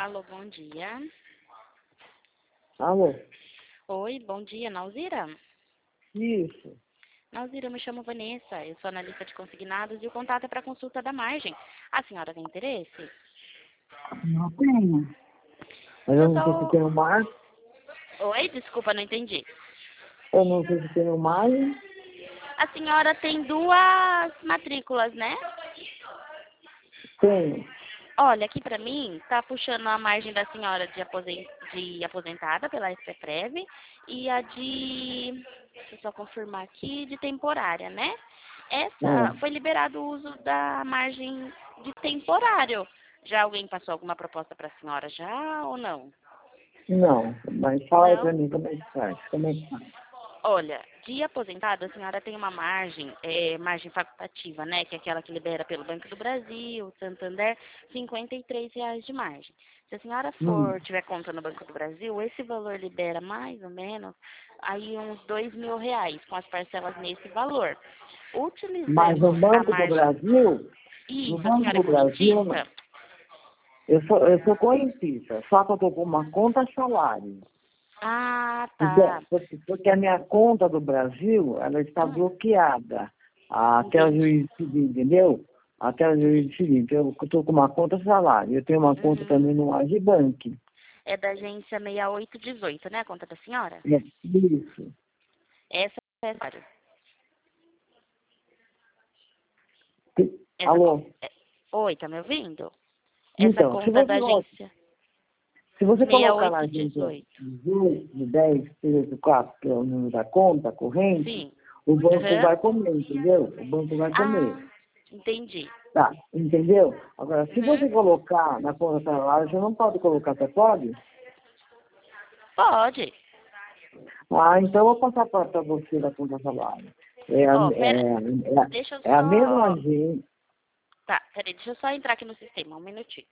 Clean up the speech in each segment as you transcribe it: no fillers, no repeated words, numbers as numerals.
Alô, bom dia. Alô? Oi, bom dia, Nauzira? Isso. Nauzira, eu me chamo Vanessa, eu sou analista de consignados e o contato é para consulta da margem. A senhora tem interesse? Não tenho. Mas Eu eu não sei se sou... tem mais. Oi, desculpa, não entendi. Eu não sei se tem mais. A senhora tem duas matrículas, né? Tenho. Olha, aqui para mim, tá puxando a margem da senhora de aposentada pela SPPREV e a de, deixa eu só confirmar aqui, de temporária, né? Essa foi liberado o uso da margem de temporário. Já alguém passou alguma proposta para a senhora já ou não? Não, mas fala aí pra Não? mim como é que faz. Como é que faz? Olha, de aposentado, a senhora tem uma margem, margem facultativa, né? Que é aquela que libera pelo Banco do Brasil, Santander, R$ 53 de margem. Se a senhora tiver conta no Banco do Brasil, esse valor libera mais ou menos aí uns R$ 2.000, com as parcelas nesse valor. Mas no Utilizando a Banco do margem... Brasil, no Isso, a Banco senhora é do Brasil, correntista? eu sou correntista, só que eu tô com uma conta salário. Ah, tá. Porque a minha conta do Brasil, ela está Hum, bloqueada até o entendi. juiz civil, entendeu? Até o juiz civil. Então, eu estou com uma conta salário. Eu tenho uma conta Uhum. também no Agibank. É da agência 6818, né? A conta da senhora? Isso. Essa é a história. Essa Alô? Oi, tá me ouvindo? Essa Então, conta é da agência se você colocar lá, gente, 6818. 18, 10, 13, 4, que é o número da conta corrente, Sim. o banco Aham. vai comer, entendeu? O banco vai comer. Ah, entendi. Tá, entendeu? Agora, se você Uhum. colocar na conta salário, você não pode colocar, você pode? Pode. Ah, então eu vou passar para você da conta salário. É a, Ó, pera. é, Deixa eu é a mesma só... agência. Tá, peraí, deixa eu só entrar aqui no sistema, um minutinho.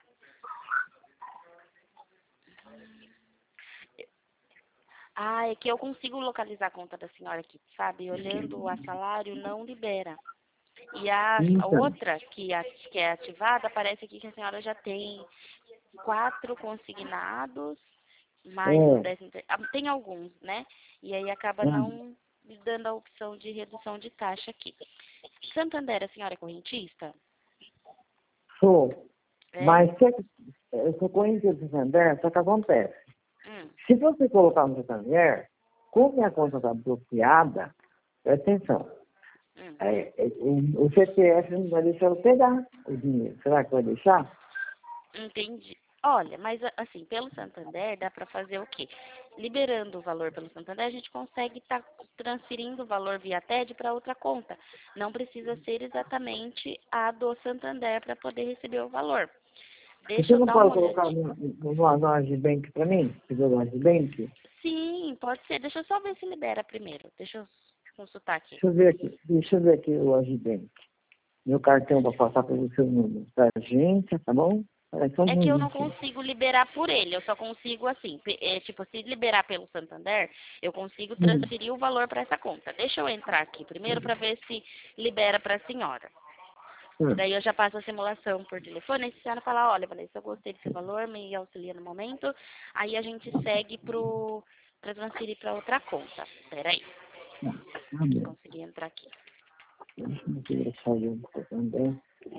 Ah, é que eu consigo localizar a conta da senhora aqui, sabe? Olhando a salário, não libera. E a Então, outra que é ativada, parece aqui que a senhora já tem 4 consignados, mais o é, 13º. Tem alguns, né? E aí acaba é, não me dando a opção de redução de taxa aqui. Santander, a senhora é correntista? sou. É? Mas eu sou conhecido do Santander, só que acontece. Hum, Se você colocar no Santander, como minha conta está bloqueada, presta atenção. hum. O CPF não vai deixar eu pegar o dinheiro. Será que vai deixar? Entendi. Olha, mas assim, pelo Santander dá para fazer o quê? Liberando o valor pelo Santander, a gente consegue estar transferindo o valor via TED para outra conta. Não precisa ser exatamente a do Santander para poder receber o valor. Deixa Você eu não dar uma pode colocar olhadinha. no Agibank para mim? No Agibank? Sim, pode ser. Deixa eu só ver se libera primeiro. Deixa eu consultar aqui. Deixa eu ver aqui o Agibank. Meu cartão para passar para o seu número da agência, tá bom? Espera só um É que eu não minutinho. consigo liberar por ele, eu só consigo assim, tipo, se liberar pelo Santander, eu consigo Hum, transferir o valor para essa conta. Deixa eu entrar aqui primeiro para ver se libera para a senhora. E hum. daí eu já passo a simulação por telefone, e se a senhora falar, olha, Vanessa, eu gostei desse valor, me auxilia no momento, aí a gente segue para transferir para outra conta. Peraí, Tá bom. consegui entrar aqui. Deixa eu ver o salão do Santander.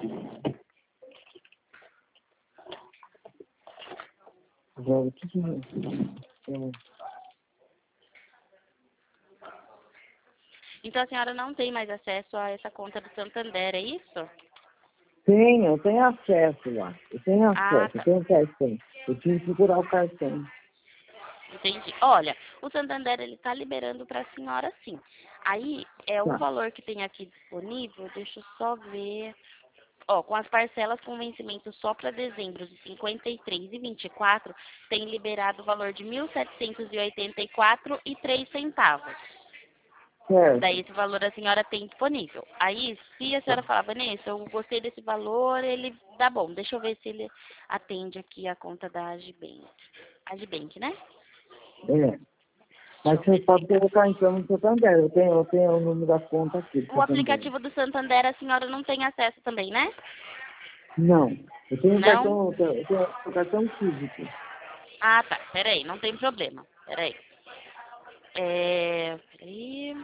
Já, o que é? Então a senhora não tem mais acesso a essa conta do Santander, é isso? Eu tenho acesso lá. Eu tenho Ah, acesso, eu tá. tenho cartão. Eu tive que procurar o cartão. Entendi. Olha, o Santander ele está liberando para a senhora sim. Aí é o Tá. valor que tem aqui disponível, deixa eu só ver. Ó, com as parcelas com vencimento só para dezembro de 53 e 24, tem liberado o valor de 1.784,03 centavos. Daí Certo. esse valor a senhora tem disponível. Aí, se a senhora falar, Vanessa, eu gostei desse valor, ele dá bom. Deixa eu ver se ele atende aqui a conta da Agibank. Agibank, né? É. Deixa Mas eu você ver se pode tá. colocar então no Santander. Eu tenho o número da conta aqui do O Santander. aplicativo do Santander a senhora não tem acesso também, né? Não. Eu tenho um Não? cartão, eu tenho um cartão físico. Ah, tá. Peraí, não tem problema. Peraí. Peraí.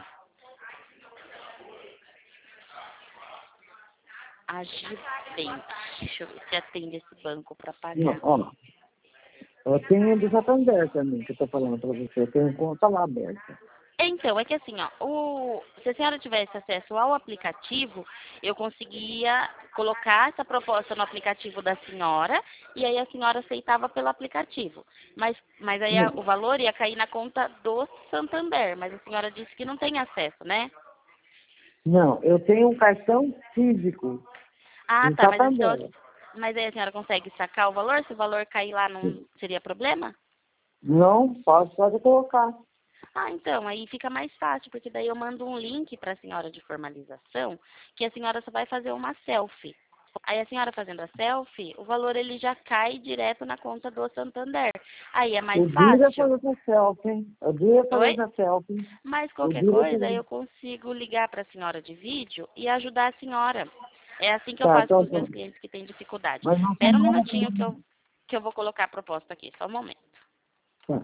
Agibank. Deixa eu ver se atende esse banco para Não, pagar. ó. Eu tenho do Santander também, que eu tô falando pra você. Eu tenho conta lá aberta. Então, é que assim, ó, se a senhora tivesse acesso ao aplicativo, eu conseguia colocar essa proposta no aplicativo da senhora e aí a senhora aceitava pelo aplicativo. Mas aí Não, o valor ia cair na conta do Santander, mas a senhora disse que não tem acesso, né? não, eu tenho um cartão físico Ah, do tá, Santander. mas aí a senhora consegue sacar o valor? Se o valor cair lá, não seria problema? Não, pode colocar. Ah, então, aí fica mais fácil, porque daí eu mando um link para a senhora de formalização, que a senhora só vai fazer uma selfie. Aí a senhora fazendo a selfie, o valor ele já cai direto na conta do Santander. Aí é mais O dia é fácil. fazer essa selfie. O dia é fazer Oi? essa selfie. Mas O qualquer dia é coisa, fazer... eu consigo ligar para a senhora de vídeo e ajudar a senhora. É assim que eu Tá, faço com então, os meus clientes que têm dificuldade. mas não tem Espera um nada minutinho que... que eu vou colocar a proposta aqui, só um momento. Tá.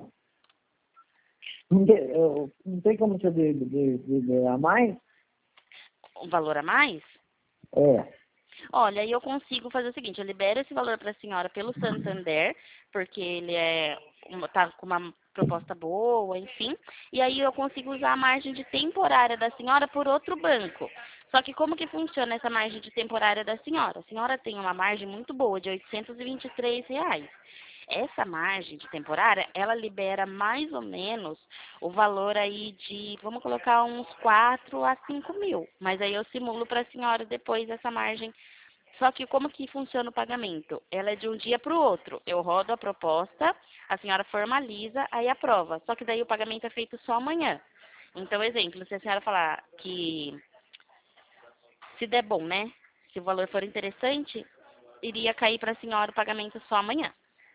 Não tem como você ganhar mais? Um valor a mais? É. Olha, aí eu consigo fazer o seguinte, eu libero esse valor para a senhora pelo Santander, porque ele tá com uma proposta boa, enfim, e aí eu consigo usar a margem de temporária da senhora por outro banco. Só que como que funciona essa margem de temporária da senhora? A senhora tem uma margem muito boa, de R$ 823. Essa margem de temporária, ela libera mais ou menos o valor aí de, vamos colocar uns 4 a 5 mil. Mas aí eu simulo para a senhora depois essa margem. Só que como que funciona o pagamento? Ela é de um dia para o outro. Eu rodo a proposta, a senhora formaliza, aí aprova. Só que daí o pagamento é feito só amanhã. Então, exemplo, se a senhora falar que se der bom, né? Se o valor for interessante, iria cair para a senhora o pagamento só amanhã,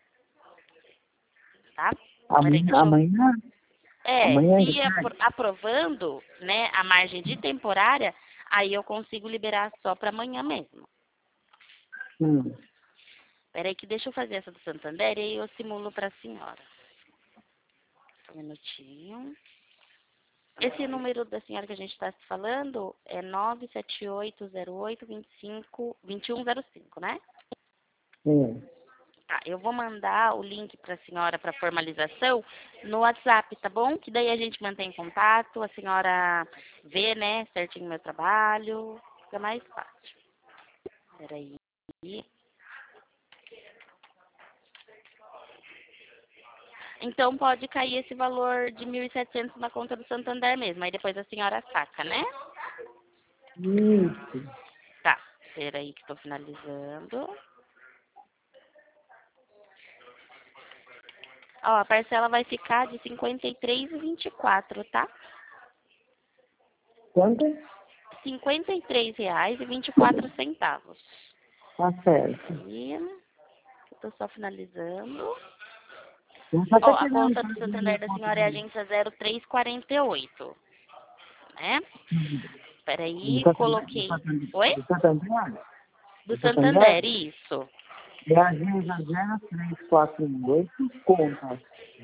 tá? Peraí, deixa eu... Amanhã? Amanhã ainda Se sai? aprovando, né, a margem de temporária, aí eu consigo liberar só para amanhã mesmo. Hum. Peraí que deixa eu fazer essa do Santander e aí eu simulo para a senhora. Só um minutinho. Esse número da senhora que a gente está se falando é 97808252105, né? É. Tá, eu vou mandar o link para a senhora para formalização no WhatsApp, tá bom? Que daí a gente mantém contato, a senhora vê, né, certinho o meu trabalho, fica mais fácil. Peraí. Então pode cair esse valor de 1.700 na conta do Santander mesmo, aí depois a senhora saca, né? Isso. Tá, peraí que estou finalizando. Ó, a parcela vai ficar de R$ 53,24, tá? Quanto? R$ 53,24. Tá certo. E eu tô só finalizando. Eu só Ó, tô a querendo conta do fazer minha Santander da conta senhora é a de... agência 0348, né? Do Peraí, Santander? coloquei. Oi? Do Santander? Do Do Santander, Santander? isso. É a agência 0348, conta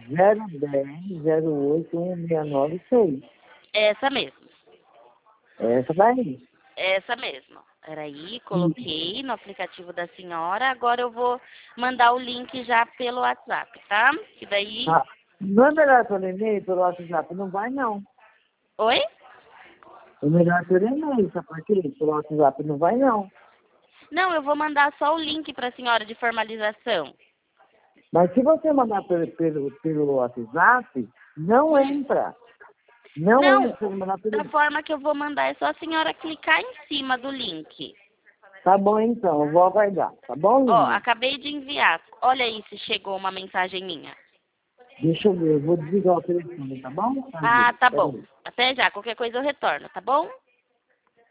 010-081-696. Essa mesmo. Essa daí. Essa mesmo. Peraí, Isso. coloquei no aplicativo da senhora. Agora eu vou mandar o link já pelo WhatsApp, tá? Que daí. Ah, não é melhor pelo e-mail, pelo WhatsApp? Não vai, não. Oi? É melhor pelo e-mail, sabe por quê? Pelo WhatsApp não vai, não. Não, eu vou mandar só o link para a senhora de formalização. Mas se você mandar pelo WhatsApp, não Hum. entra. Não entra. Não, Se você mandar da pelo... forma que eu vou mandar é só a senhora clicar em cima do link. Tá bom, então. Eu vou aguardar. Tá bom, Ó, linda? acabei de enviar. Olha aí se chegou uma mensagem minha. Deixa eu ver. Eu vou desligar o telefone, tá bom? Ah, tá bom. Peraí. Até já. Qualquer coisa eu retorno, tá bom?